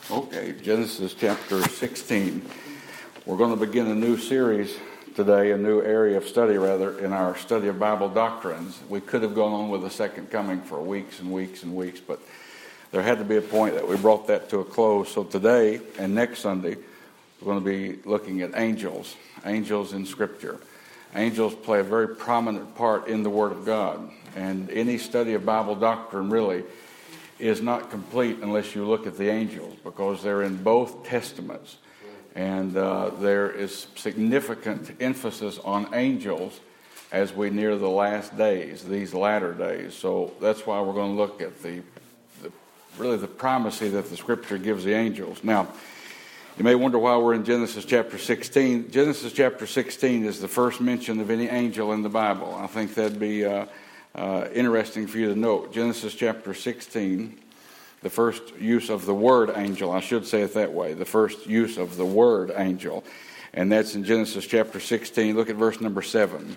Okay, Genesis chapter 16. We're going to begin a new series today, a new area of study, rather, in our study of Bible doctrines. We could have gone on with the second coming for weeks and weeks and weeks, but there had to be a point that we brought that to a close. So today and next Sunday, we're going to be looking at angels in Scripture. Angels play a very prominent part in the Word of God, and any study of Bible doctrine really is not complete unless you look at the angels, because they're in both testaments, and there is significant emphasis on angels as we near the last days, these latter days. So that's why we're going to look at the primacy that the Scripture gives the angels. Now, you may wonder why we're in Genesis chapter 16. Genesis chapter 16 is the first mention of any angel in the Bible. I think that'd be interesting for you to note. Genesis chapter 16, the first use of the word angel, I should say it that way, the first use of the word angel, and that's in Genesis chapter 16. Look at verse number 7.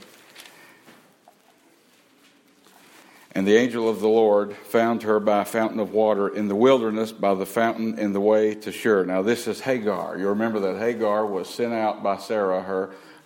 And the angel of the Lord found her by a fountain of water in the wilderness, by the fountain in the way to Shur. Now this is Hagar. You remember that Hagar was sent out by Sarah.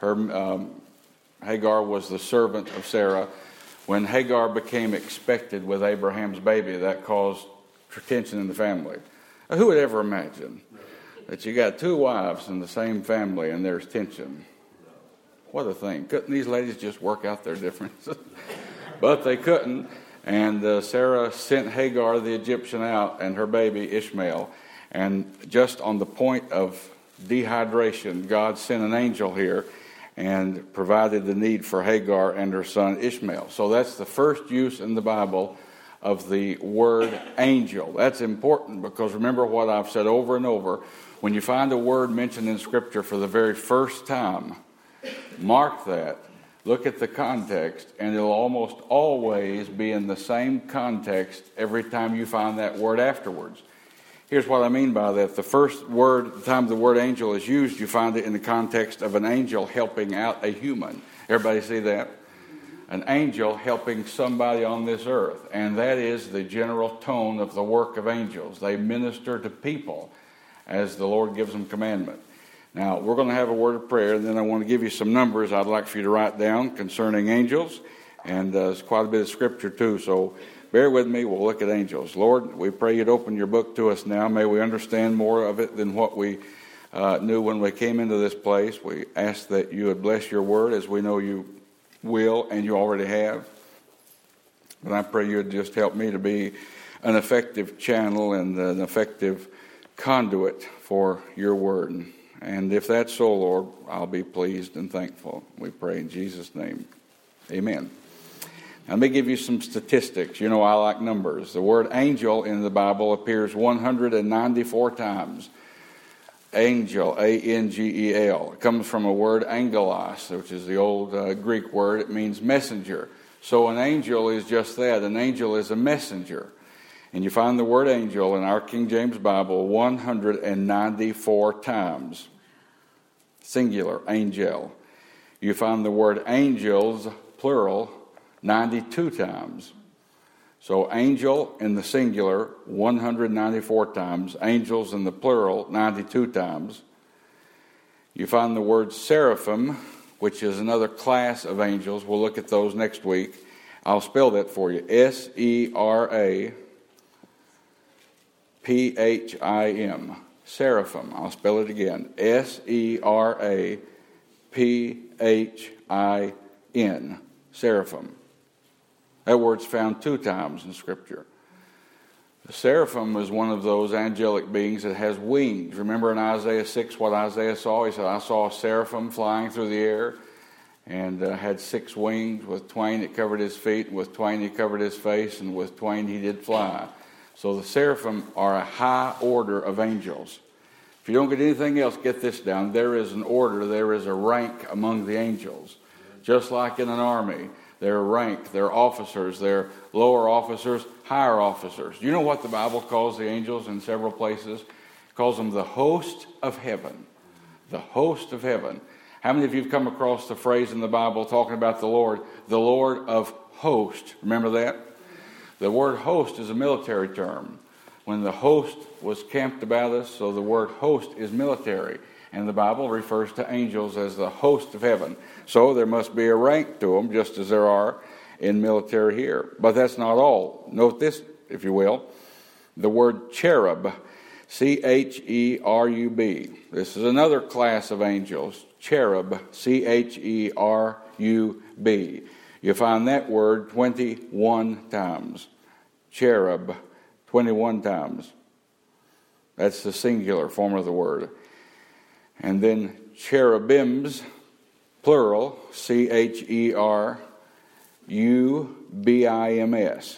Hagar was the servant of Sarah. When Hagar became expected with Abraham's baby, that caused tension in the family. Now, who would ever imagine that you got two wives in the same family and there's tension? What a thing. Couldn't these ladies just work out their differences? But they couldn't. And Sarah sent Hagar the Egyptian out and her baby Ishmael. And just on the point of dehydration, God sent an angel here and provided the need for Hagar and her son Ishmael. So that's the first use in the Bible of the word angel. That's important because remember what I've said over and over. When you find a word mentioned in Scripture for the very first time, mark that, look at the context, and it'll almost always be in the same context every time you find that word afterwards. Here's what I mean by that. The first word, the time the word angel is used, you find it in the context of an angel helping out a human. Everybody see that? An angel helping somebody on this earth. And that is the general tone of the work of angels. They minister to people as the Lord gives them commandment. Now, we're going to have a word of prayer, and then I want to give you some numbers I'd like for you to write down concerning angels. And there's quite a bit of Scripture, too. So bear with me. We'll look at angels. Lord, we pray you'd open your book to us now. May we understand more of it than what we knew when we came into this place. We ask that you would bless your word as we know you will and you already have. But I pray you would just help me to be an effective channel and an effective conduit for your word. And if that's so, Lord, I'll be pleased and thankful. We pray in Jesus' name. Amen. Now, let me give you some statistics. You know I like numbers. The word angel in the Bible appears 194 times. Angel, A-N-G-E-L. It comes from a word angelos, which is the old Greek word. It means messenger. So an angel is just that. An angel is a messenger. And you find the word angel in our King James Bible 194 times. Singular, angel. You find the word angels, plural, 92 times. So angel in the singular, 194 times. Angels in the plural, 92 times. You find the word seraphim, which is another class of angels. We'll look at those next week. I'll spell that for you. S-E-R-A-P-H-I-M. Seraphim. I'll spell it again. S-E-R-A-P-H-I-N. Seraphim. That word's found 2 times in Scripture. The seraphim is one of those angelic beings that has wings. Remember in Isaiah 6 what Isaiah saw? He said, I saw a seraphim flying through the air and had 6 wings. With twain it covered his feet, and with twain he covered his face, and with twain he did fly. So the seraphim are a high order of angels. If you don't get anything else, get this down. There is an order, there is a rank among the angels. Just like in an army. They're ranked, they're officers, they're lower officers, higher officers. You know what the Bible calls the angels in several places? It calls them the host of heaven. The host of heaven. How many of you have come across the phrase in the Bible talking about the Lord of hosts? Remember that? The word host is a military term. when the host was camped about us. So the word host is military. And the Bible refers to angels as the host of heaven. So there must be a rank to them, just as there are in military here. But that's not all. Note this, if you will. The word cherub, C-H-E-R-U-B. This is another class of angels. Cherub, C-H-E-R-U-B. You find that word 21 times. Cherub, 21 times. That's the singular form of the word. And then cherubims, plural, C-H-E-R-U-B-I-M-S.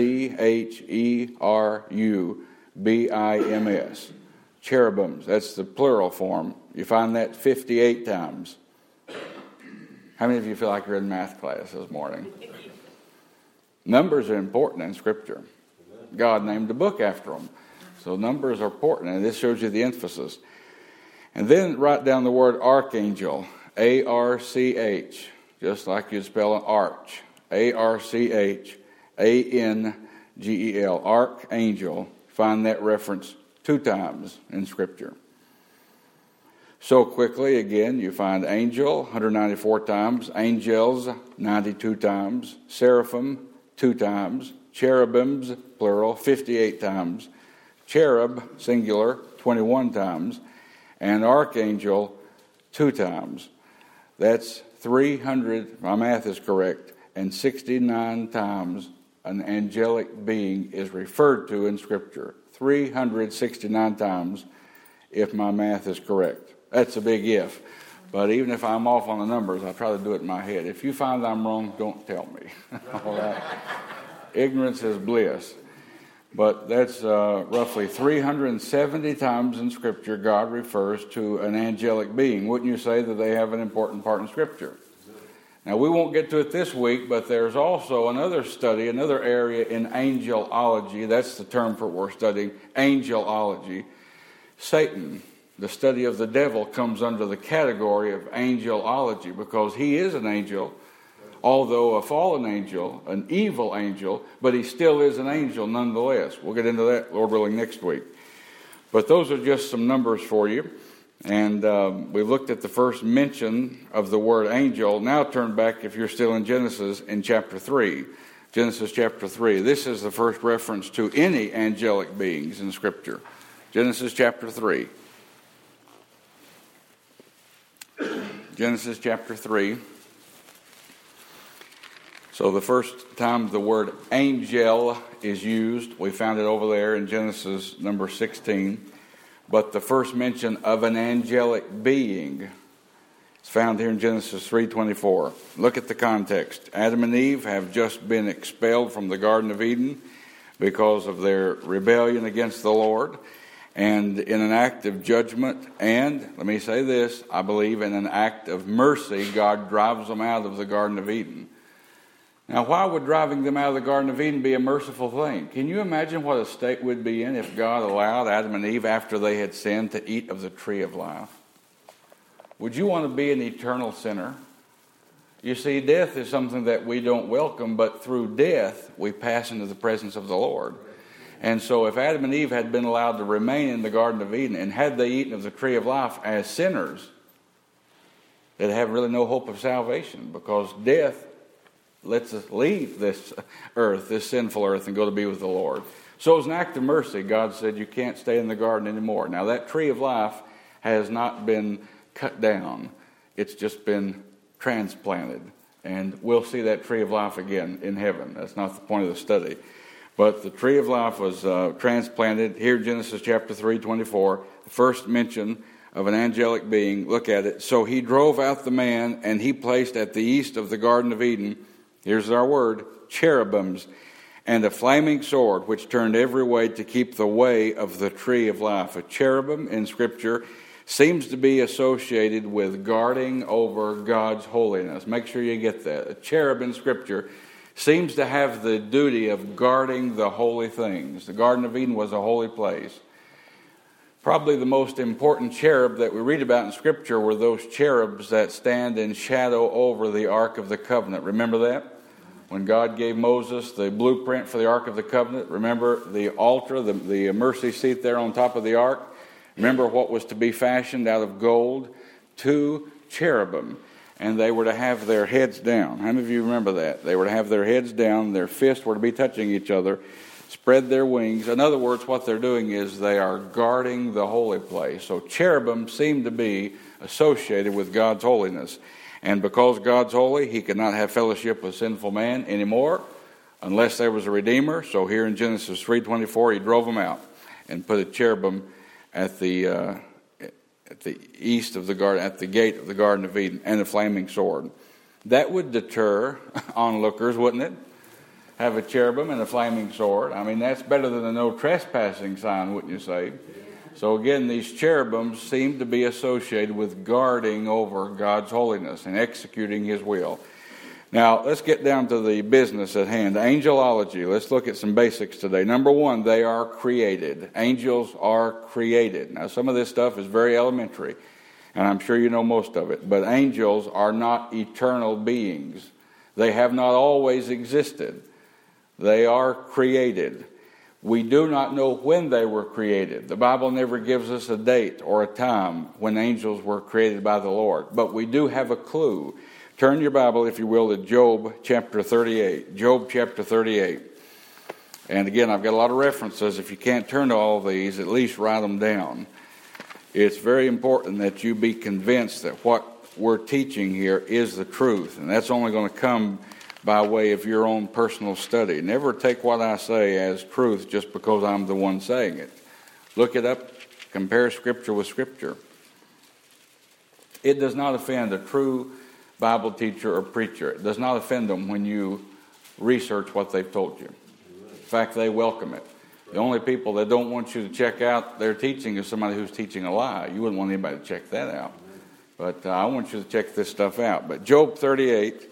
C-H-E-R-U-B-I-M-S. Cherubims, that's the plural form. You find that 58 times. How many of you feel like you're in math class this morning? Numbers are important in Scripture. God named a book after them. So numbers are important, and this shows you the emphasis. And then write down the word archangel, A-R-C-H, just like you'd spell an arch, A-R-C-H-A-N-G-E-L, archangel. Find that reference 2 times in Scripture. So quickly, again, you find angel 194 times, angels 92 times, seraphim 2 times, cherubims, plural, 58 times, cherub, singular, 21 times, and archangel 2 times. That's 300, my math is correct, and 69 times an angelic being is referred to in Scripture. 369 times, if my math is correct. That's a big if. But even if I'm off on the numbers, I try to do it in my head. If you find I'm wrong, don't tell me. All right? Ignorance is bliss. But that's roughly 370 times in Scripture God refers to an angelic being. Wouldn't you say that they have an important part in Scripture? Now, we won't get to it this week, but there's also another study, another area in angelology. That's the term for what we're studying, angelology. Satan, the study of the devil, comes under the category of angelology because he is an angel, although a fallen angel, an evil angel, but he still is an angel nonetheless. We'll get into that, Lord willing, next week. But those are just some numbers for you. And we looked at the first mention of the word angel. Now turn back, if you're still in Genesis, in chapter 3. Genesis chapter 3. This is the first reference to any angelic beings in Scripture. Genesis chapter 3. Genesis chapter 3. So the first time the word angel is used, we found it over there in Genesis number 16. But the first mention of an angelic being is found here in Genesis 3:24. Look at the context. Adam and Eve have just been expelled from the Garden of Eden because of their rebellion against the Lord. And in an act of judgment, and let me say this, I believe in an act of mercy, God drives them out of the Garden of Eden. Now, why would driving them out of the Garden of Eden be a merciful thing? Can you imagine what a state we'd be in if God allowed Adam and Eve, after they had sinned, to eat of the tree of life? Would you want to be an eternal sinner? You see, death is something that we don't welcome, but through death, we pass into the presence of the Lord. And so if Adam and Eve had been allowed to remain in the Garden of Eden, and had they eaten of the tree of life as sinners, they'd have really no hope of salvation, because death lets us leave this earth, this sinful earth, and go to be with the Lord. So as an act of mercy, God said, you can't stay in the garden anymore. Now that tree of life has not been cut down. It's just been transplanted. And we'll see that tree of life again in heaven. That's not the point of the study. But the tree of life was transplanted. Here, Genesis chapter 3:24, the first mention of an angelic being. Look at it. So he drove out the man, and he placed at the east of the Garden of Eden, here's our word, cherubims, and a flaming sword, which turned every way to keep the way of the tree of life. A cherubim in Scripture seems to be associated with guarding over God's holiness. Make sure you get that. A cherub in Scripture seems to have the duty of guarding the holy things. The Garden of Eden was a holy place. Probably the most important cherub that we read about in Scripture were those cherubs that stand in shadow over the Ark of the Covenant. Remember that? when God gave Moses the blueprint for the Ark of the Covenant. Remember the altar, the mercy seat there on top of the ark? Remember what was to be fashioned out of gold? 2 cherubim. And they were to have their heads down. How many of you remember that? They were to have their heads down, their fists were to be touching each other, spread their wings. In other words, what they're doing is they are guarding the holy place. So cherubim seem to be associated with God's holiness. And because God's holy, he could not have fellowship with sinful man anymore unless there was a redeemer. So here in Genesis 3:24, he drove them out and put a cherubim at the east of the garden, at the gate of the Garden of Eden, and a flaming sword. That would deter onlookers, wouldn't it? Have a cherubim and a flaming sword. I mean, that's better than a no trespassing sign, wouldn't you say? So again, these cherubims seem to be associated with guarding over God's holiness and executing his will. Now, let's get down to the business at hand. Angelology. Let's look at some basics today. Number one, they are created. Angels are created. Now, some of this stuff is very elementary, and I'm sure you know most of it. But angels are not eternal beings. They have not always existed. They are created. We do not know when they were created. The Bible never gives us a date or a time when angels were created by the Lord. But we do have a clue. Turn your Bible, if you will, to Job chapter 38. Job chapter 38. And again, I've got a lot of references. If you can't turn to all of these, at least write them down. It's very important that you be convinced that what we're teaching here is the truth. And that's only going to come by way of your own personal study. Never take what I say as truth just because I'm the one saying it. Look it up. Compare Scripture with Scripture. It does not offend a true Bible teacher or preacher. It does not offend them when you research what they've told you. In fact, they welcome it. The only people that don't want you to check out their teaching is somebody who's teaching a lie. You wouldn't want anybody to check that out. But I want you to check this stuff out. But Job 38,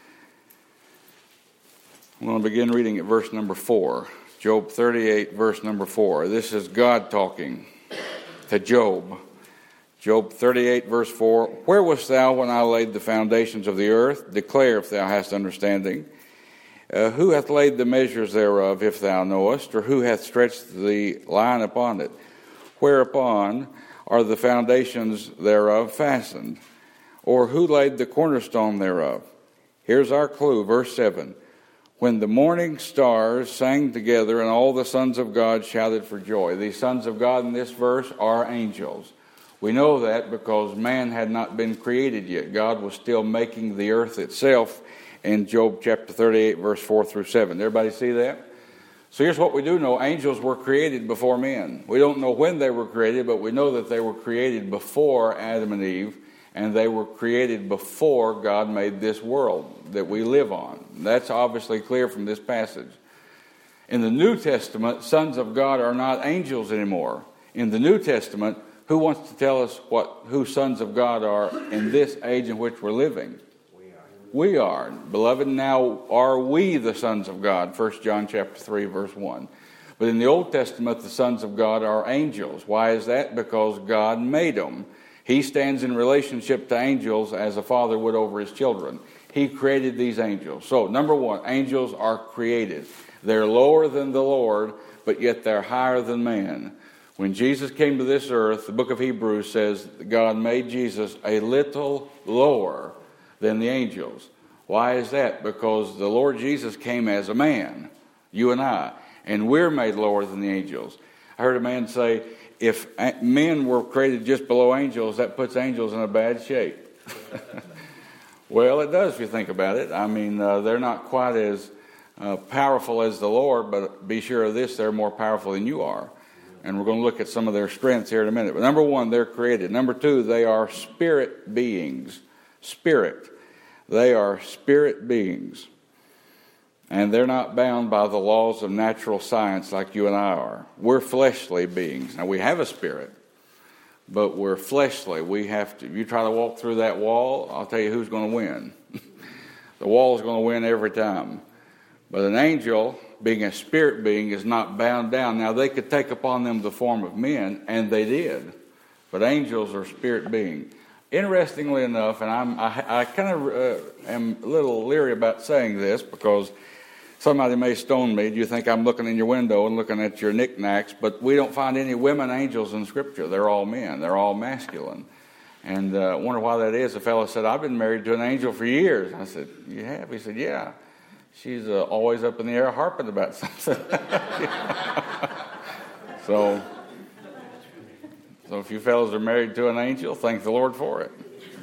I'm going to begin reading at verse number 4. Job 38, verse number 4. This is God talking to Job. Job 38, verse 4. Where wast thou when I laid the foundations of the earth? Declare if thou hast understanding. Who hath laid the measures thereof, if thou knowest? Or who hath stretched the line upon it? Whereupon are the foundations thereof fastened? Or who laid the cornerstone thereof? Here's our clue, verse 7. When the morning stars sang together and all the sons of God shouted for joy. These sons of God in this verse are angels. We know that because man had not been created yet. God was still making the earth itself in Job chapter 38, verse 4 through 7. Everybody see that? So here's what we do know. Angels were created before men. We don't know when they were created, but we know that they were created before Adam and Eve, and they were created before God made this world that we live on. That's obviously clear from this passage. In the New Testament, sons of God are not angels anymore. In the New Testament, who wants to tell us who sons of God are in this age in which we're living? We are. Beloved, now are we the sons of God? 1 John chapter 3, verse 1. But in the Old Testament, the sons of God are angels. Why is that? Because God made them. He stands in relationship to angels as a father would over his children. He created these angels. So, number one, angels are created. They're lower than the Lord, but yet they're higher than man. When Jesus came to this earth, the book of Hebrews says God made Jesus a little lower than the angels. Why is that? Because the Lord Jesus came as a man, you and I, and we're made lower than the angels. I heard a man say, if men were created just below angels, that puts angels in a bad shape. Well, it does if you think about it. I mean, they're not quite as powerful as the Lord, but be sure of this, they're more powerful than you are. And we're going to look at some of their strengths here in a minute. But number one, they're created. Number two, they are spirit beings. Spirit. They are spirit beings. And they're not bound by the laws of natural science like you and I are. We're fleshly beings. Now, we have a spirit, but we're fleshly. We have to. If you try to walk through that wall, I'll tell you who's going to win. The wall is going to win every time. But an angel, being a spirit being, is not bound down. Now, they could take upon them the form of men, and they did. But angels are spirit beings. Interestingly enough, and I kind of am a little leery about saying this because somebody may stone me. Do you think I'm looking in your window and looking at your knickknacks? But we don't find any women angels in Scripture. They're all men. They're all masculine. And I wonder why that is. A fellow said, I've been married to an angel for years. I said, you have? He said, yeah. She's always up in the air harping about something. So if you fellows are married to an angel, thank the Lord for it.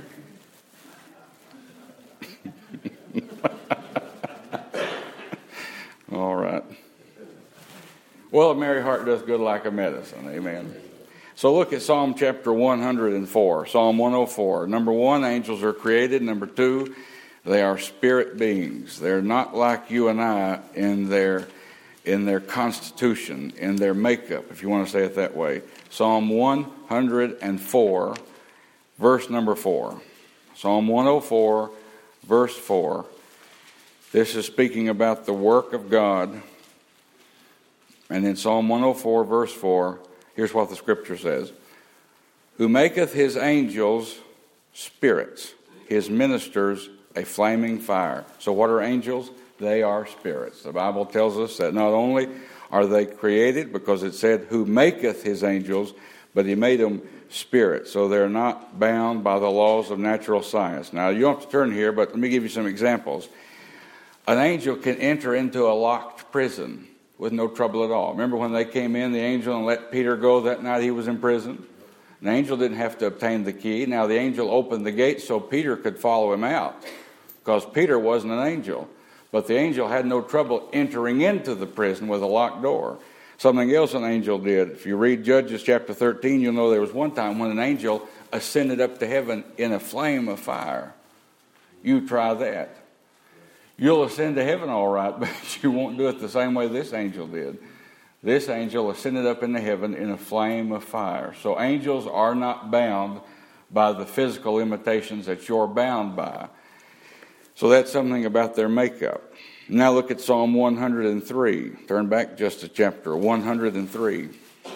All right. Well, a merry heart does good like a medicine. Amen. So look at Psalm chapter 104. Psalm 104. Number 1, angels are created. Number 2, they are spirit beings. They're not like you and I in their constitution, in their makeup, if you want to say it that way. Psalm 104, verse number 4. Psalm 104, verse 4. This is speaking about the work of God. And in Psalm 104, verse 4, here's what the Scripture says. Who maketh his angels spirits, his ministers a flaming fire. So what are angels? They are spirits. The Bible tells us that not only are they created, because it said, who maketh his angels, but he made them spirits. So they're not bound by the laws of natural science. Now, you don't have to turn here, but let me give you some examples. An angel can enter into a locked prison with no trouble at all. Remember when they came in, the angel, and let Peter go that night he was in prison? An angel didn't have to obtain the key. Now, the angel opened the gate so Peter could follow him out, because Peter wasn't an angel. But the angel had no trouble entering into the prison with a locked door. Something else an angel did. If you read Judges chapter 13, you'll know there was one time when an angel ascended up to heaven in a flame of fire. You try that. You'll ascend to heaven all right, but you won't do it the same way this angel did. This angel ascended up into heaven in a flame of fire. So angels are not bound by the physical limitations that you're bound by. So that's something about their makeup. Now look at Psalm 103. Turn back just to chapter 103.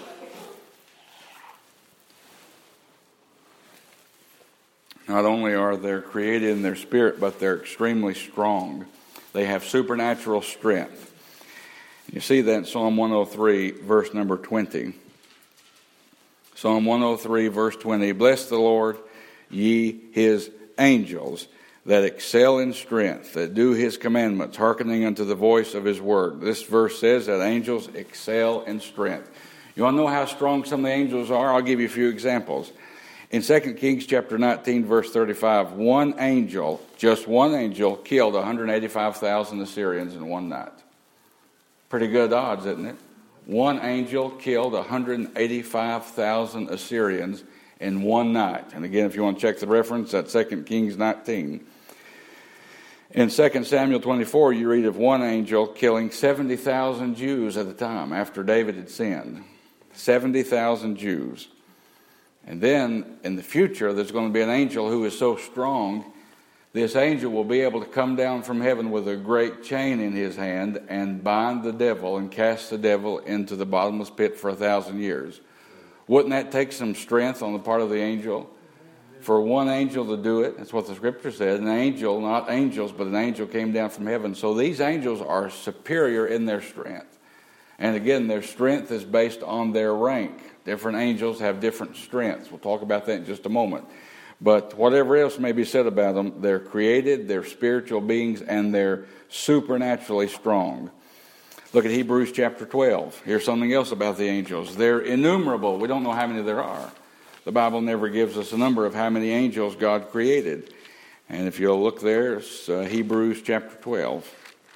Not only are they created in their spirit, but they're extremely strong. They have supernatural strength. You see that in Psalm 103, verse number 20. Psalm 103, verse 20. Bless the Lord, ye his angels, that excel in strength, that do his commandments, hearkening unto the voice of his word. This verse says that angels excel in strength. You want to know how strong some of the angels are? I'll give you a few examples. In 2 Kings chapter 19, verse 35, just one angel, killed 185,000 Assyrians in one night. Pretty good odds, isn't it? One angel killed 185,000 Assyrians in one night. And again, if you want to check the reference, that's 2 Kings 19. In 2 Samuel 24, you read of one angel killing 70,000 Jews at a time after David had sinned. 70,000 Jews. And then in the future, there's going to be an angel who is so strong, this angel will be able to come down from heaven with a great chain in his hand and bind the devil and cast the devil into the bottomless pit for 1,000 years. Wouldn't that take some strength on the part of the angel? For one angel to do it, that's what the Scripture said. An angel, not angels, but an angel came down from heaven. So these angels are superior in their strength. And again, their strength is based on their rank. Different angels have different strengths. We'll talk about that in just a moment. But whatever else may be said about them, they're created, they're spiritual beings, and they're supernaturally strong. Look at Hebrews chapter 12. Here's something else about the angels. They're innumerable. We don't know how many there are. The Bible never gives us a number of how many angels God created. And if you'll look there, it's Hebrews chapter 12.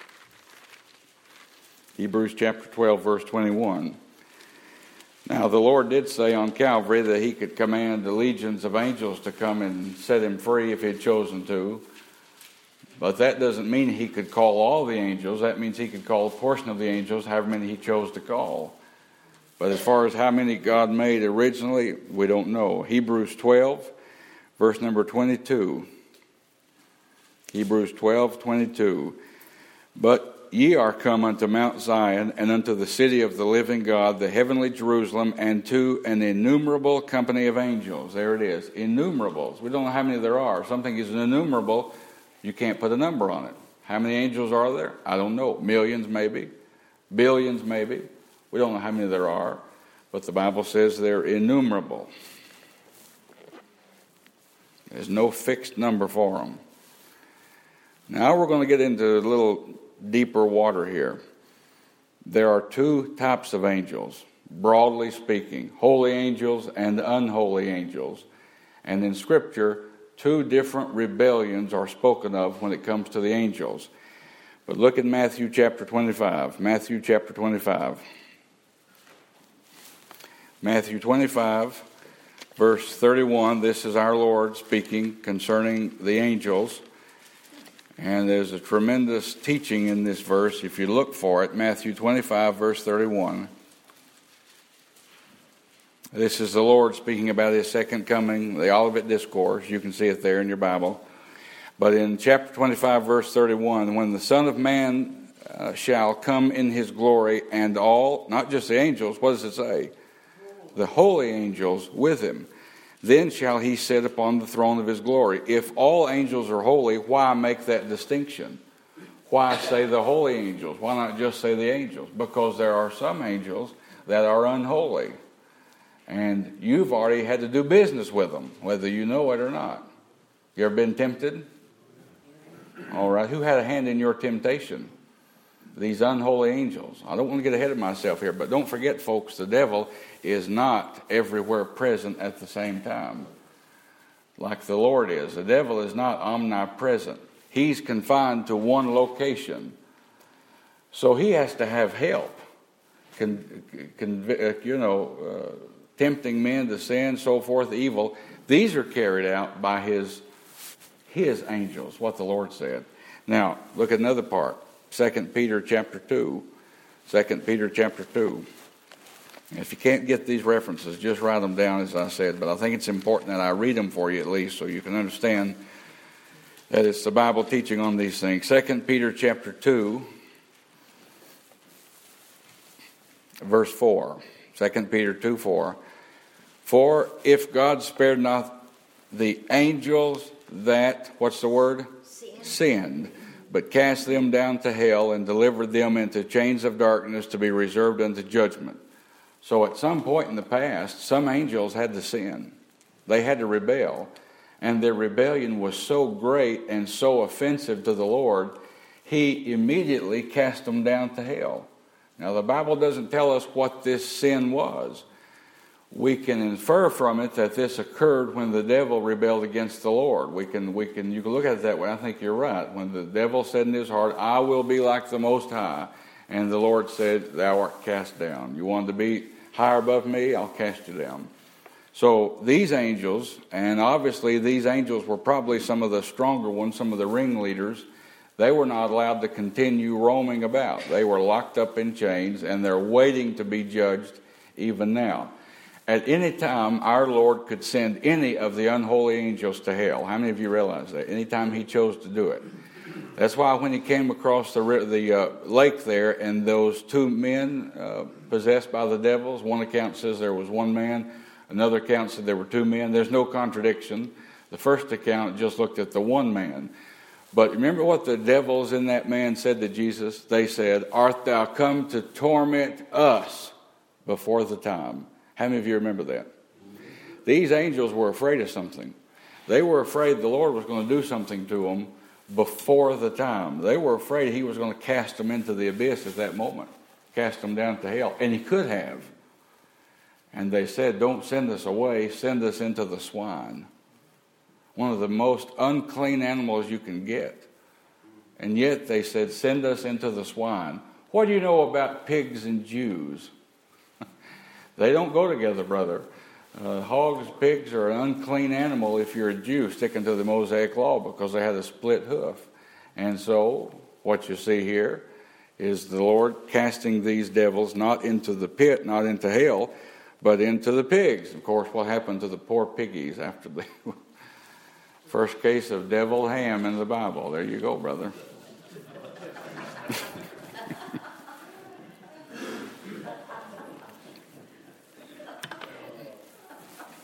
Hebrews chapter 12, verse 21. Now, the Lord did say on Calvary that he could command the legions of angels to come and set him free if he had chosen to. But that doesn't mean he could call all the angels. That means he could call a portion of the angels, however many he chose to call. But as far as how many God made originally, we don't know. Hebrews 12, verse number 22. Hebrews 12, 22. But ye are come unto Mount Zion, and unto the city of the living God, the heavenly Jerusalem, and to an innumerable company of angels. There it is, innumerables. We don't know how many there are. Something is innumerable, you can't put a number on it. How many angels are there? I don't know. Millions maybe. Billions maybe. We don't know how many there are. But the Bible says they're innumerable. There's no fixed number for them. Now we're going to get into a little deeper water here. There are two types of angels, broadly speaking, holy angels and unholy angels. And in Scripture, two different rebellions are spoken of when it comes to the angels. But look at Matthew chapter 25. Matthew chapter 25. Matthew 25, verse 31. This is our Lord speaking concerning the angels. And there's a tremendous teaching in this verse if you look for it. Matthew 25, verse 31. This is the Lord speaking about his second coming, the Olivet Discourse. You can see it there in your Bible. But in chapter 25, verse 31, when the Son of Man shall come in his glory, and all, not just the angels, what does it say? The holy angels with him. Then shall he sit upon the throne of his glory. If all angels are holy, why make that distinction? Why say the holy angels? Why not just say the angels? Because there are some angels that are unholy. And you've already had to do business with them, whether you know it or not. You ever been tempted? All right. Who had a hand in your temptation? These unholy angels. I don't want to get ahead of myself here, but don't forget, folks, the devil is not everywhere present at the same time, like the Lord is. The devil is not omnipresent. He's confined to one location. So he has to have help. Tempting men to sin, so forth, evil. These are carried out by his angels, what the Lord said. Now, look at another part. 2 Peter chapter 2. 2 Peter chapter 2. If you can't get these references, just write them down as I said. But I think it's important that I read them for you at least so you can understand that it's the Bible teaching on these things. 2 Peter chapter 2, verse 4. 2 Peter 2, 4. For if God spared not the angels that, what's the word? Sinned. But cast them down to hell and delivered them into chains of darkness to be reserved unto judgment. So at some point in the past, some angels had to sin. They had to rebel. And their rebellion was so great and so offensive to the Lord, he immediately cast them down to hell. Now the Bible doesn't tell us what this sin was. We can infer from it that this occurred when the devil rebelled against the Lord. You can look at it that way. I think you're right. When the devil said in his heart, I will be like the Most High. And the Lord said, thou art cast down. You want to be higher above me? I'll cast you down. So these angels, and obviously these angels were probably some of the stronger ones, some of the ringleaders, they were not allowed to continue roaming about. They were locked up in chains, and they're waiting to be judged even now. At any time, our Lord could send any of the unholy angels to hell. How many of you realize that? Anytime he chose to do it. That's why when he came across the lake there, and those two men possessed by the devils, one account says there was one man, another account said there were two men. There's no contradiction. The first account just looked at the one man. But remember what the devils in that man said to Jesus? They said, art thou come to torment us before the time? How many of you remember that? These angels were afraid of something. They were afraid the Lord was going to do something to them before the time. They were afraid he was going to cast them into the abyss at that moment, cast them down to hell. And he could have. And they said, don't send us away, send us into the swine. One of the most unclean animals you can get. And yet they said, send us into the swine. What do you know about pigs and Jews? They don't go together, brother. Hogs, pigs are an unclean animal if you're a Jew, sticking to the Mosaic law, because they had a split hoof. And so what you see here is the Lord casting these devils not into the pit, not into hell, but into the pigs. Of course, what happened to the poor piggies after the first case of deviled ham in the Bible? There you go, brother.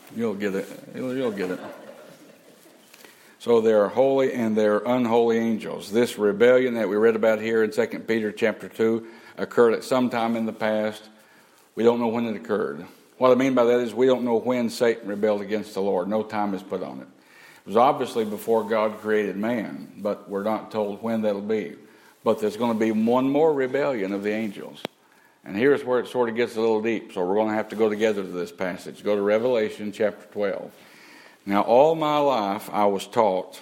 You'll get it. You'll get it. So there are holy and there are unholy angels. This rebellion that we read about here in 2 Peter chapter 2 occurred at some time in the past. We don't know when it occurred. What I mean by that is we don't know when Satan rebelled against the Lord. No time is put on it. It was obviously before God created man, but we're not told when that'll be. But there's going to be one more rebellion of the angels. And here's where it sort of gets a little deep. So we're going to have to go together to this passage. Go to Revelation chapter 12. Now, all my life I was taught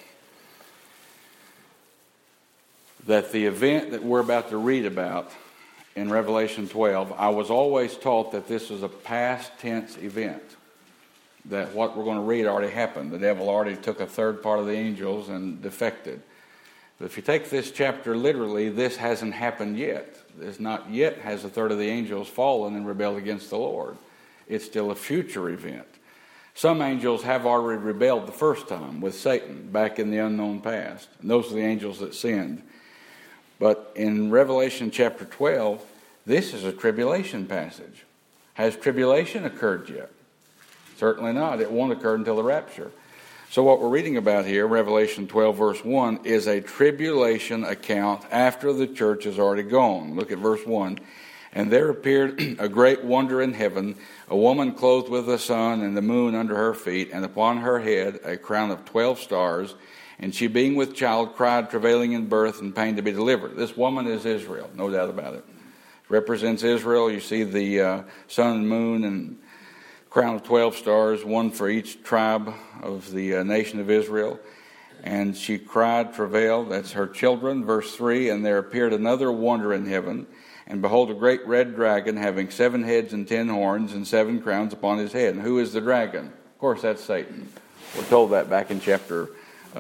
that the event that we're about to read about in Revelation 12, I was always taught that this was a past tense event. That what we're going to read already happened. The devil already took a third part of the angels and defected. But if you take this chapter literally, this hasn't happened yet. This not yet has a third of the angels fallen and rebelled against the Lord. It's still a future event. Some angels have already rebelled the first time with Satan back in the unknown past. And those are the angels that sinned. But in Revelation chapter 12, this is a tribulation passage. Has tribulation occurred yet? Certainly not. It won't occur until the rapture. So what we're reading about here, Revelation 12 verse 1, is a tribulation account after the church has already gone. Look at verse 1. And there appeared a great wonder in heaven, a woman clothed with the sun and the moon under her feet, and upon her head a crown of 12 stars. And she, being with child, cried, travailing in birth and pain to be delivered. This woman is Israel, no doubt about it. Represents Israel. You see the sun and moon and crown of 12 stars, one for each tribe of the nation of Israel. And she cried, travailed, that's her children. Verse 3, and there appeared another wonder in heaven. And behold, a great red dragon, having 7 heads and 10 horns, and 7 crowns upon his head. And who is the dragon? Of course, that's Satan. We're told that back in chapter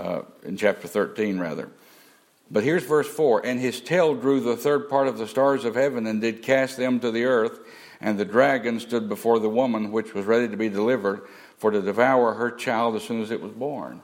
13, rather. But here's verse 4. And his tail drew the third part of the stars of heaven, and did cast them to the earth. And the dragon stood before the woman, which was ready to be delivered, for to devour her child as soon as it was born.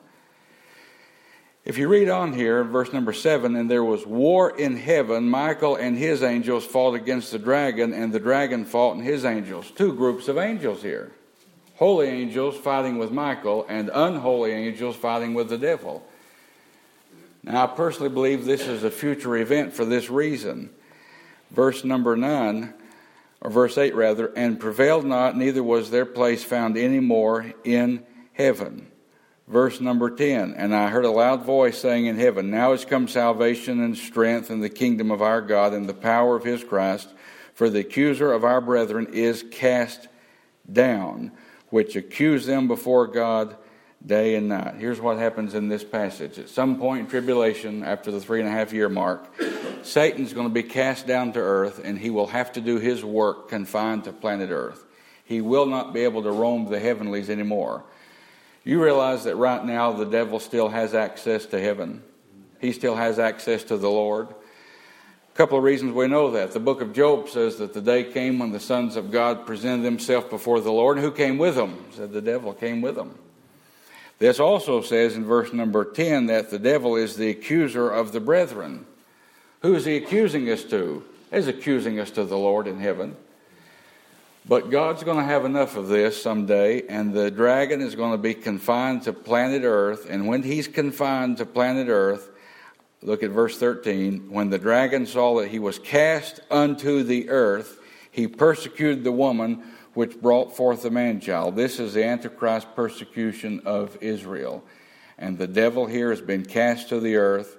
If you read on here, verse number 7, and there was war in heaven. Michael and his angels fought against the dragon, and the dragon fought and his angels. 2 groups of angels here. Holy angels fighting with Michael, and unholy angels fighting with the devil. Now, I personally believe this is a future event for this reason. Verse number 9, or verse 8 rather, and prevailed not, neither was their place found any more in heaven. Verse number 10, and I heard a loud voice saying in heaven, now is come salvation and strength and the kingdom of our God and the power of his Christ, for the accuser of our brethren is cast down, which accuse them before God day and night. Here's what happens in this passage. At some point in tribulation, after the 3.5-year mark, Satan's going to be cast down to earth, and he will have to do his work confined to planet earth. He will not be able to roam the heavenlies anymore. You realize that right now the devil still has access to heaven. He still has access to the Lord. A couple of reasons we know that. The book of Job says that the day came when the sons of God presented themselves before the Lord. Who came with them? Said the devil came with them. This also says in verse number 10 that the devil is the accuser of the brethren. Who is he accusing us to? He's accusing us to the Lord in heaven. But God's going to have enough of this someday, and the dragon is going to be confined to planet Earth. And when he's confined to planet Earth, look at verse 13. When the dragon saw that he was cast unto the earth, he persecuted the woman which brought forth the man-child. This is the Antichrist persecution of Israel. And the devil here has been cast to the earth.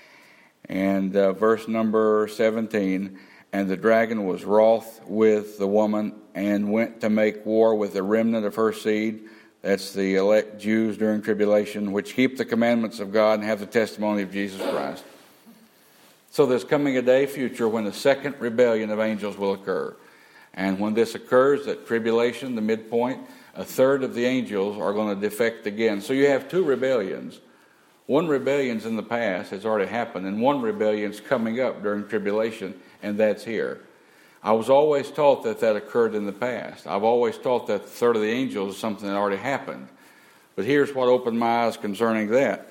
And verse number 17, and the dragon was wroth with the woman and went to make war with the remnant of her seed. That's the elect Jews during tribulation, which keep the commandments of God and have the testimony of Jesus Christ. So there's coming a day future when the second rebellion of angels will occur. And when this occurs at tribulation, the midpoint, a third of the angels are going to defect again. So you have 2 rebellions. One rebellion's in the past, it's already happened, and one rebellion's coming up during tribulation, and that's here. I was always taught that occurred in the past. I've always taught that the third of the angels is something that already happened. But here's what opened my eyes concerning that.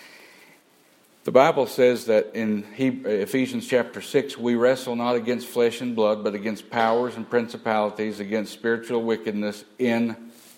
The Bible says that in Ephesians chapter 6, we wrestle not against flesh and blood, but against powers and principalities, against spiritual wickedness in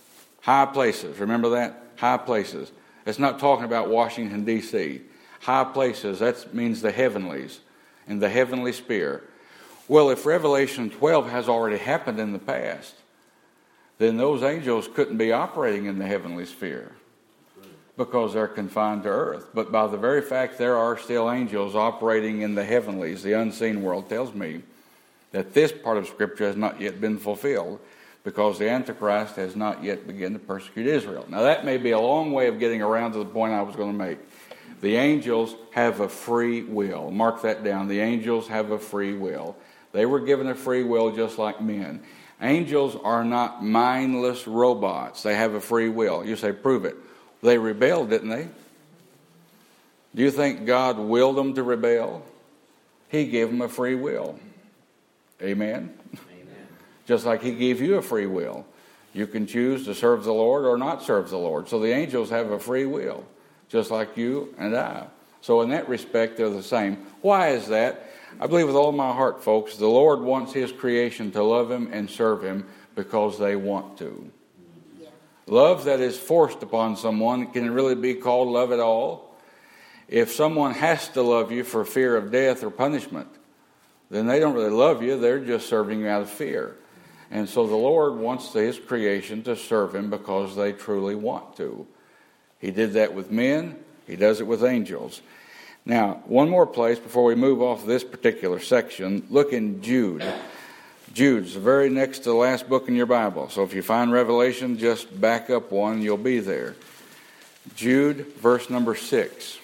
High places. Remember that? High places. It's not talking about Washington, D.C. High places, that means the heavenlies, in the heavenly sphere. Well, if Revelation 12 has already happened in the past, then those angels couldn't be operating in the heavenly sphere because they're confined to earth. But by the very fact there are still angels operating in the heavenlies, the unseen world, tells me that this part of Scripture has not yet been fulfilled because the Antichrist has not yet begun to persecute Israel. Now that may be a long way of getting around to the point I was going to make. The angels have a free will. Mark that down. The angels have a free will. They were given a free will just like men. Angels are not mindless robots. They have a free will. You say, prove it. They rebelled, didn't they? Do you think God willed them to rebel? He gave them a free will. Amen? Amen. Just like He gave you a free will. You can choose to serve the Lord or not serve the Lord. So the angels have a free will, just like you and I. So in that respect, they're the same. Why is that? I believe with all my heart, folks, the Lord wants His creation to love Him and serve Him because they want to. Yeah. Love that is forced upon someone, can it really be called love at all? If someone has to love you for fear of death or punishment, then they don't really love you. They're just serving you out of fear. And so the Lord wants His creation to serve Him because they truly want to. He did that with men. He does it with angels. Now, one more place before we move off this particular section. Look in Jude. Jude's the very next to the last book in your Bible. So if you find Revelation, just back up one, you'll be there. Jude, verse number 6.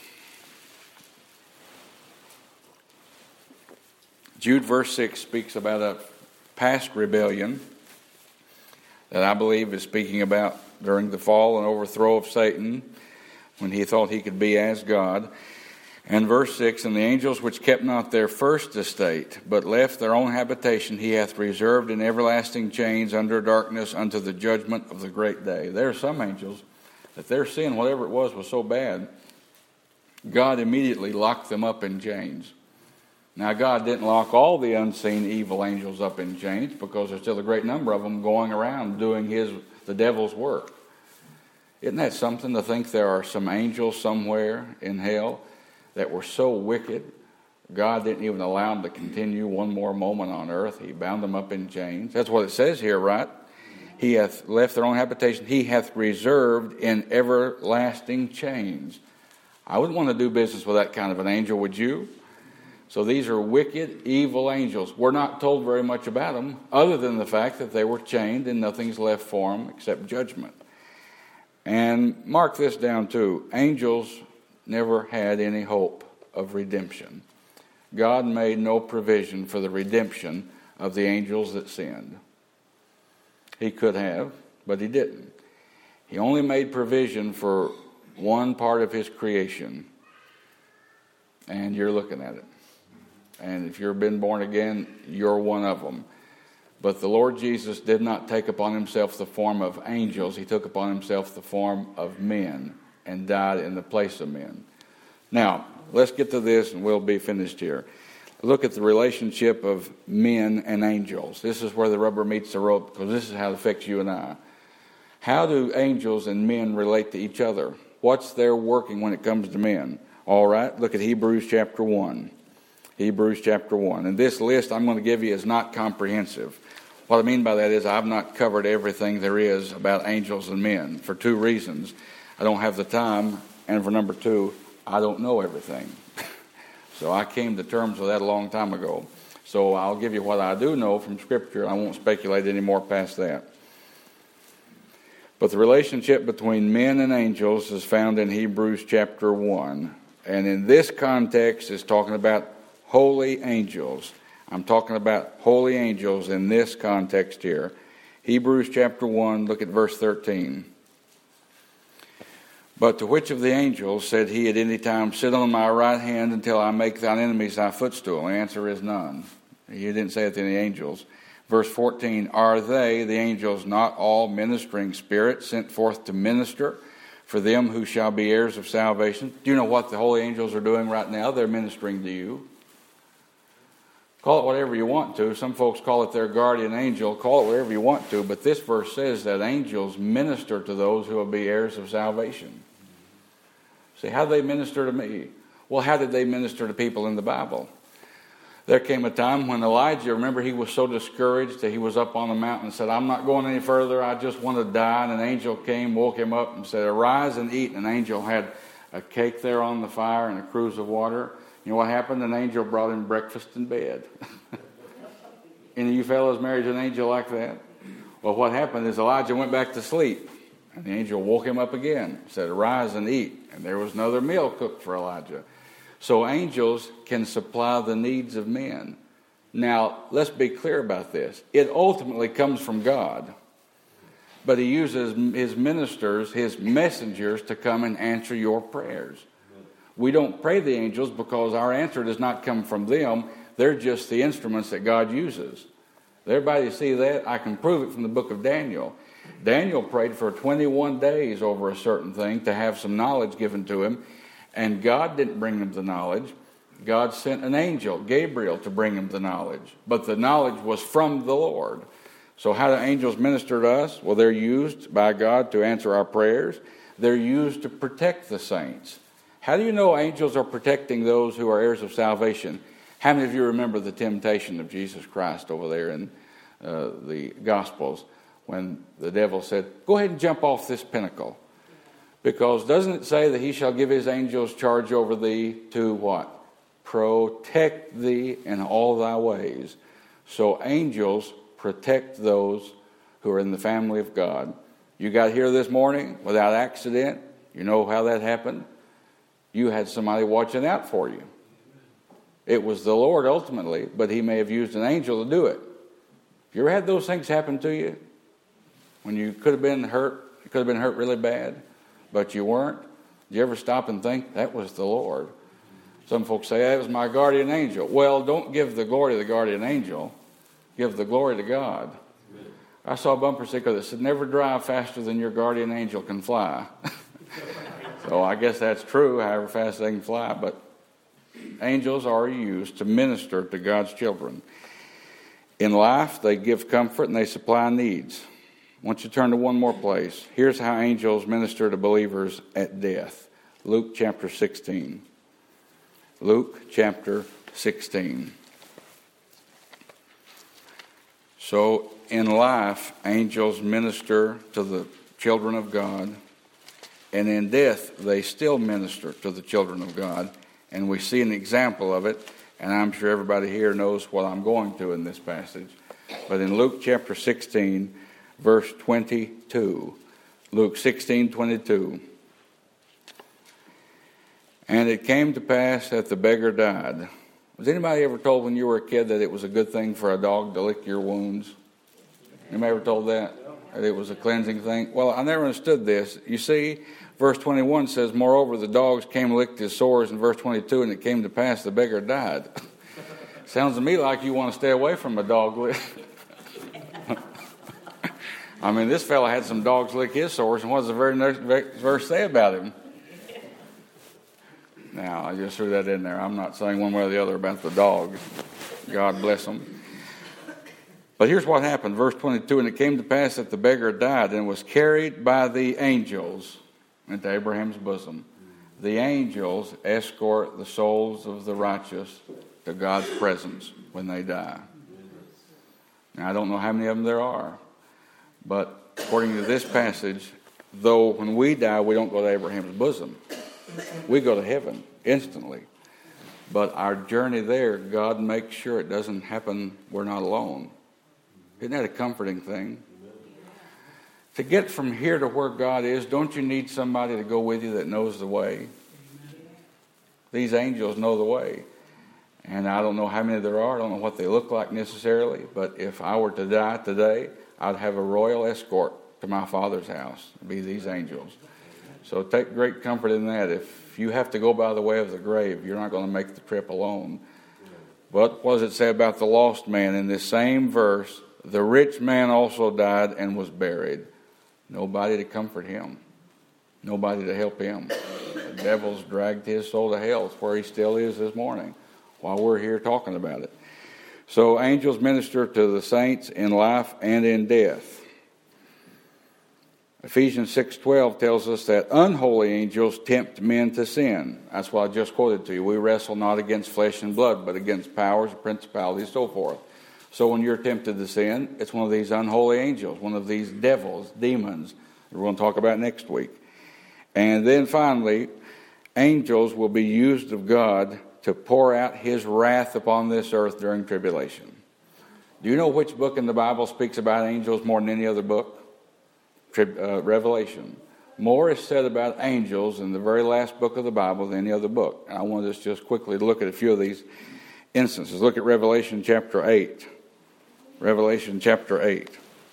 Jude, verse 6, speaks about a past rebellion that I believe is speaking about during the fall and overthrow of Satan when he thought he could be as God. And verse 6, and the angels which kept not their first estate, but left their own habitation, He hath reserved in everlasting chains under darkness unto the judgment of the great day. There are some angels that their sin, whatever it was so bad, God immediately locked them up in chains. Now, God didn't lock all the unseen evil angels up in chains because there's still a great number of them going around doing the devil's work. Isn't that something to think there are some angels somewhere in hell that were so wicked, God didn't even allow them to continue one more moment on earth. He bound them up in chains. That's what it says here, right? He hath left their own habitation. He hath reserved in everlasting chains. I wouldn't want to do business with that kind of an angel, would you? So these are wicked, evil angels. We're not told very much about them other than the fact that they were chained and nothing's left for them except judgment. And mark this down too. Angels never had any hope of redemption. God made no provision for the redemption of the angels that sinned. He could have, but He didn't. He only made provision for one part of His creation. And you're looking at it. And if you've been born again, you're one of them. But the Lord Jesus did not take upon Himself the form of angels. He took upon Himself the form of men and died in the place of men. Now, let's get to this and we'll be finished here. Look at the relationship of men and angels. This is where the rubber meets the road because this is how it affects you and I. How do angels and men relate to each other? What's their working when it comes to men? All right, look at Hebrews chapter 1. Hebrews chapter 1. And this list I'm going to give you is not comprehensive. What I mean by that is I've not covered everything there is about angels and men for two reasons. I don't have the time, and for number two, I don't know everything. So I came to terms with that a long time ago. So I'll give you what I do know from Scripture. I won't speculate any more past that. But the relationship between men and angels is found in Hebrews chapter 1. And in this context, it's talking about holy angels. I'm talking about holy angels in this context here. Hebrews chapter 1, look at verse 13. But to which of the angels said He at any time, sit on my right hand until I make thine enemies thy footstool? The answer is none. He didn't say it to any angels. Verse 14, are they, the angels, not all ministering spirits sent forth to minister for them who shall be heirs of salvation? Do you know what the holy angels are doing right now? They're ministering to you. Call it whatever you want to. Some folks call it their guardian angel. Call it whatever you want to. But this verse says that angels minister to those who will be heirs of salvation. See, how do they minister to me? Well, how did they minister to people in the Bible? There came a time when Elijah, remember, he was so discouraged that he was up on the mountain and said, I'm not going any further. I just want to die. And an angel came, woke him up and said, arise and eat. And an angel had a cake there on the fire and a cruse of water. You know what happened? An angel brought him breakfast in bed. Any of you fellows married an angel like that? Well, what happened is Elijah went back to sleep. And the angel woke him up again, said, arise and eat. And there was another meal cooked for Elijah. So angels can supply the needs of men. Now, let's be clear about this. It ultimately comes from God. But he uses his ministers, his messengers, to come and answer your prayers. We don't pray the angels because our answer does not come from them. They're just the instruments that God uses. Everybody see that? I can prove it from the book of Daniel. Daniel prayed for 21 days over a certain thing to have some knowledge given to him. And God didn't bring him the knowledge. God sent an angel, Gabriel, to bring him the knowledge. But the knowledge was from the Lord. So how do angels minister to us? Well, they're used by God to answer our prayers. They're used to protect the saints. How do you know angels are protecting those who are heirs of salvation? How many of you remember the temptation of Jesus Christ over there in the Gospels when the devil said, go ahead and jump off this pinnacle? Because doesn't it say that he shall give his angels charge over thee to what? Protect thee in all thy ways. So angels protect those who are in the family of God. You got here this morning without accident. You know how that happened? You had somebody watching out for you. It was the Lord ultimately, but he may have used an angel to do it. You ever had those things happen to you? When you could have been hurt, you could have been hurt really bad, but you weren't? Did you ever stop and think, that was the Lord? Some folks say, that was my guardian angel. Well, don't give the glory to the guardian angel. Give the glory to God. I saw a bumper sticker that said, never drive faster than your guardian angel can fly. So I guess that's true, however fast they can fly. But angels are used to minister to God's children. In life, they give comfort and they supply needs. I want you to turn to one more place. Here's how angels minister to believers at death. Luke chapter 16. Luke chapter 16. So in life, angels minister to the children of God. And in death, they still minister to the children of God. And we see an example of it. And I'm sure everybody here knows what I'm going to in this passage. But in Luke chapter 16, verse 22. Luke 16:22. And it came to pass that the beggar died. Was anybody ever told when you were a kid that it was a good thing for a dog to lick your wounds? Anybody ever told that? That it was a cleansing thing? Well, I never understood this. You see, verse 21 says, moreover, the dogs came and licked his sores. In verse 22, and it came to pass the beggar died. Sounds to me like you want to stay away from a dog lick. I mean, this fella had some dogs lick his sores, and what does the very next verse say about him? Now, I just threw that in there. I'm not saying one way or the other about the dogs. God bless them. But here's what happened. Verse 22, and it came to pass that the beggar died and was carried by the angels into Abraham's bosom. The angels escort the souls of the righteous to God's presence when they die. Now, I don't know how many of them there are. But according to this passage, though when we die, we don't go to Abraham's bosom. We go to heaven instantly. But our journey there, God makes sure it doesn't happen, we're not alone. Isn't that a comforting thing? To get from here to where God is, don't you need somebody to go with you that knows the way? These angels know the way. And I don't know how many there are. I don't know what they look like necessarily. But if I were to die today, I'd have a royal escort to my Father's house. It'd be these angels. So take great comfort in that. If you have to go by the way of the grave, you're not going to make the trip alone. But what does it say about the lost man? In this same verse, the rich man also died and was buried. Nobody to comfort him. Nobody to help him. The devil's dragged his soul to hell. It's where he still is this morning while we're here talking about it. So angels minister to the saints in life and in death. Ephesians 6:12 tells us that unholy angels tempt men to sin. That's what I just quoted to you. We wrestle not against flesh and blood, but against powers, principalities, so forth. So when you're tempted to sin, it's one of these unholy angels, one of these devils, demons, that we're going to talk about next week. And then finally, angels will be used of God to pour out his wrath upon this earth during tribulation. Do you know which book in the Bible speaks about angels more than any other book? Revelation. More is said about angels in the very last book of the Bible than any other book. And I want us just quickly to look at a few of these instances. Look at Revelation chapter 8. Revelation chapter 8.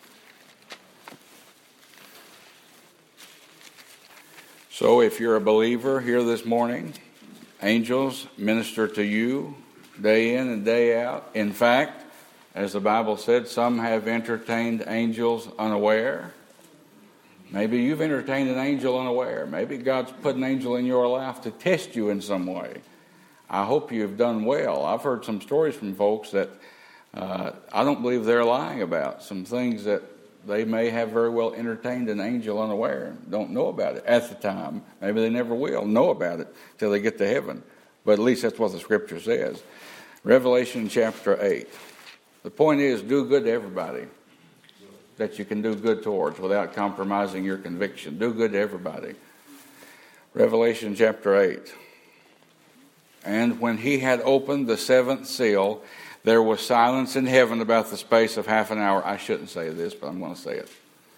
So if you're a believer here this morning, angels minister to you day in and day out. In fact, as the Bible said, some have entertained angels unaware. Maybe you've entertained an angel unaware. Maybe God's put an angel in your life to test you in some way. I hope you've done well. I've heard some stories from folks that I don't believe they're lying about. Some things that they may have very well entertained an angel unaware. Don't know about it at the time. Maybe they never will know about it till they get to heaven. But at least that's what the Scripture says. Revelation chapter 8. The point is, do good to everybody that you can do good towards without compromising your conviction. Do good to everybody. Revelation chapter 8. And when he had opened the seventh seal, there was silence in heaven about the space of half an hour. I shouldn't say this, but I'm going to say it.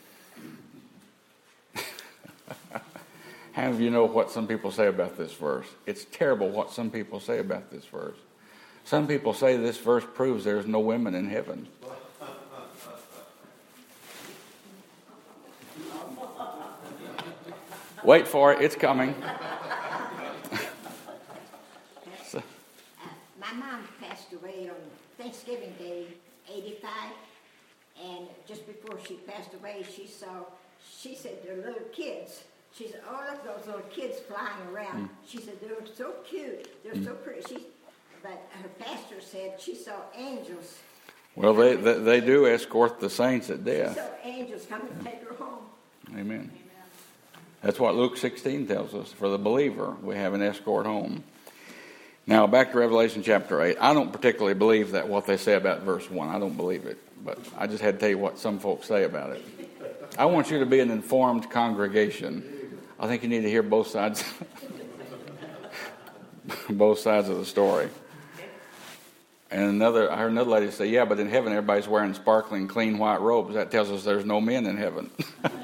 How many of you know what some people say about this verse? It's terrible what some people say about this verse. Some people say this verse proves there's no women in heaven. Wait for it, it's coming. My mom passed away on Thanksgiving Day, 85, and just before she passed away, she said to little kids, she said, oh, look, those little kids flying around. She said, they were so cute, they're so pretty. But her pastor said she saw angels. Well, they do escort the saints at death. She saw angels come and take her home. Amen. That's what Luke 16 tells us. For the believer, we have an escort home. Now, back to Revelation chapter 8. I don't particularly believe that what they say about verse 1. I don't believe it. But I just had to tell you what some folks say about it. I want you to be an informed congregation. I think you need to hear both sides both sides of the story. And I heard another lady say, yeah, but in heaven everybody's wearing sparkling, clean white robes. That tells us there's no men in heaven.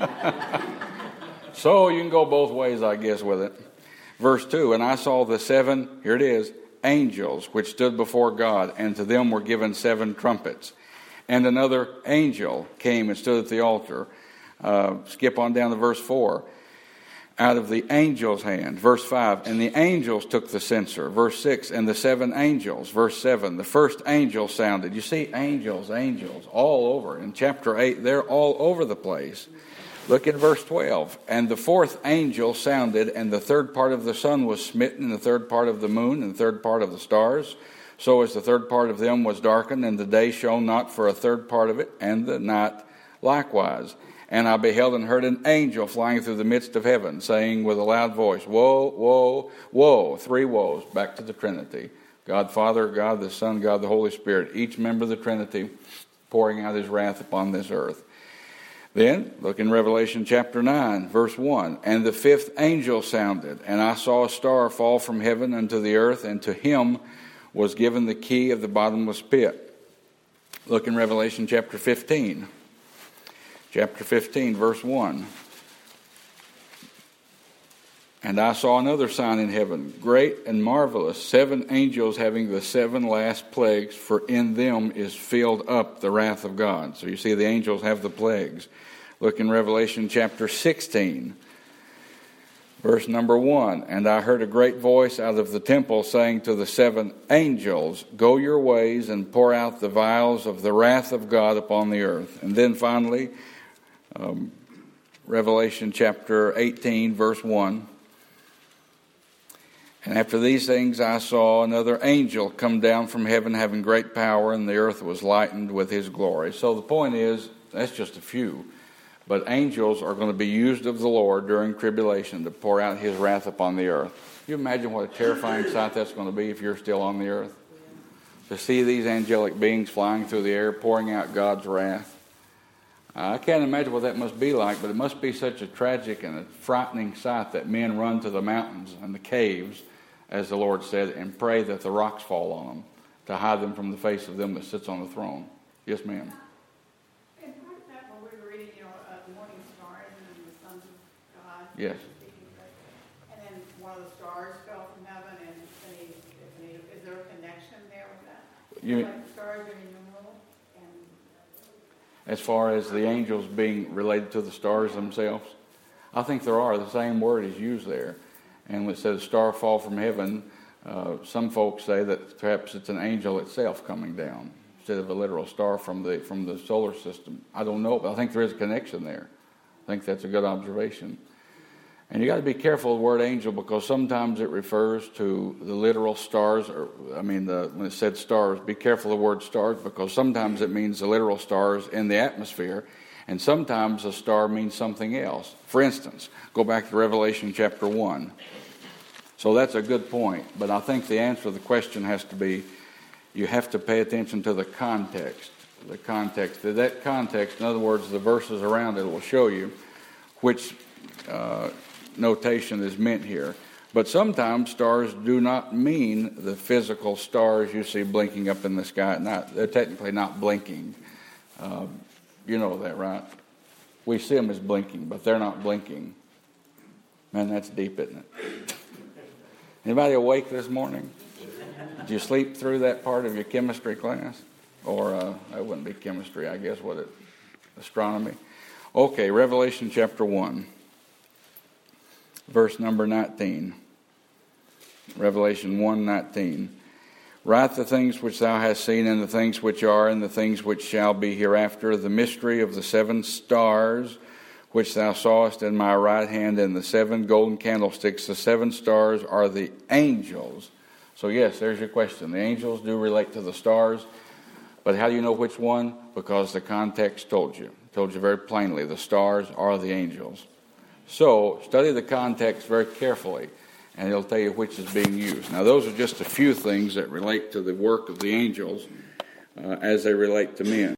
So you can go both ways, I guess, with it. Verse 2, and I saw the seven, here it is, angels which stood before God, and to them were given 7 trumpets. And another angel came and stood at the altar. Skip on down to verse 4. Out of the angel's hand. Verse 5, and the angels took the censer. Verse 6, and the 7 angels. Verse 7, the first angel sounded. You see, angels, all over. In chapter 8, they're all over the place. Look at verse 12. And the fourth angel sounded, and the third part of the sun was smitten, and the third part of the moon, and the third part of the stars. So as the third part of them was darkened, and the day shone not for a third part of it, and the night likewise. And I beheld and heard an angel flying through the midst of heaven, saying with a loud voice, woe, woe, woe. 3 woes, back to the Trinity. God Father, God the Son, God the Holy Spirit, each member of the Trinity pouring out his wrath upon this earth. Then, look in Revelation chapter 9, verse 1. And the 5th angel sounded, and I saw a star fall from heaven unto the earth, and to him was given the key of the bottomless pit. Look in Revelation chapter 15. Chapter 15, verse 1. And I saw another sign in heaven, great and marvelous, 7 angels having the 7 last plagues, for in them is filled up the wrath of God. So you see the angels have the plagues. Look in Revelation chapter 16, verse number 1. And I heard a great voice out of the temple saying to the 7 angels, go your ways and pour out the vials of the wrath of God upon the earth. And then finally, Revelation chapter 18, verse 1. And after these things I saw another angel come down from heaven having great power, and the earth was lightened with his glory. So the point is, that's just a few. But angels are going to be used of the Lord during tribulation to pour out his wrath upon the earth. Can you imagine what a terrifying sight that's going to be if you're still on the earth? To see these angelic beings flying through the air, pouring out God's wrath. I can't imagine what that must be like, but it must be such a tragic and a frightening sight that men run to the mountains and the caves, as the Lord said, and pray that the rocks fall on them to hide them from the face of them that sits on the throne. Yes, ma'am. And part of that, when we were reading, the morning stars and the sons of God. Yes. And then one of the stars fell from heaven, and is there a connection there with that? Like the stars are innumerable? As far as the angels being related to the stars themselves, I think there are. The same word is used there. And when it says star fall from heaven, some folks say that perhaps it's an angel itself coming down instead of a literal star from the solar system. I don't know, but I think there is a connection there. I think that's a good observation. And you got to be careful of the word angel, because sometimes it refers to the literal stars. When it said stars, be careful of the word stars, because sometimes it means the literal stars in the atmosphere, and sometimes a star means something else. For instance, go back to Revelation chapter 1. So that's a good point, but I think the answer to the question has to be, you have to pay attention to the context. The context. That context, in other words, the verses around it will show you which notation is meant here. But sometimes stars do not mean the physical stars you see blinking up in the sky. They're technically not blinking. You know that, right? We see them as blinking, but they're not blinking. Man, that's deep, isn't it? Anybody awake this morning? Did you sleep through that part of your chemistry class? Or that wouldn't be chemistry, I guess, would it? Astronomy. Okay, Revelation chapter 1. Verse number 19. Revelation 1:19. Write the things which thou hast seen, and the things which are, and the things which shall be hereafter, the mystery of the 7 stars, which thou sawest in my right hand, and the 7 golden candlesticks. The 7 stars are the angels. So yes, there's your question. The angels do relate to the stars, but how do you know which one? Because the context told you. It told you very plainly, the stars are the angels. So, study the context very carefully, and it'll tell you which is being used. Now, those are just a few things that relate to the work of the angels as they relate to men.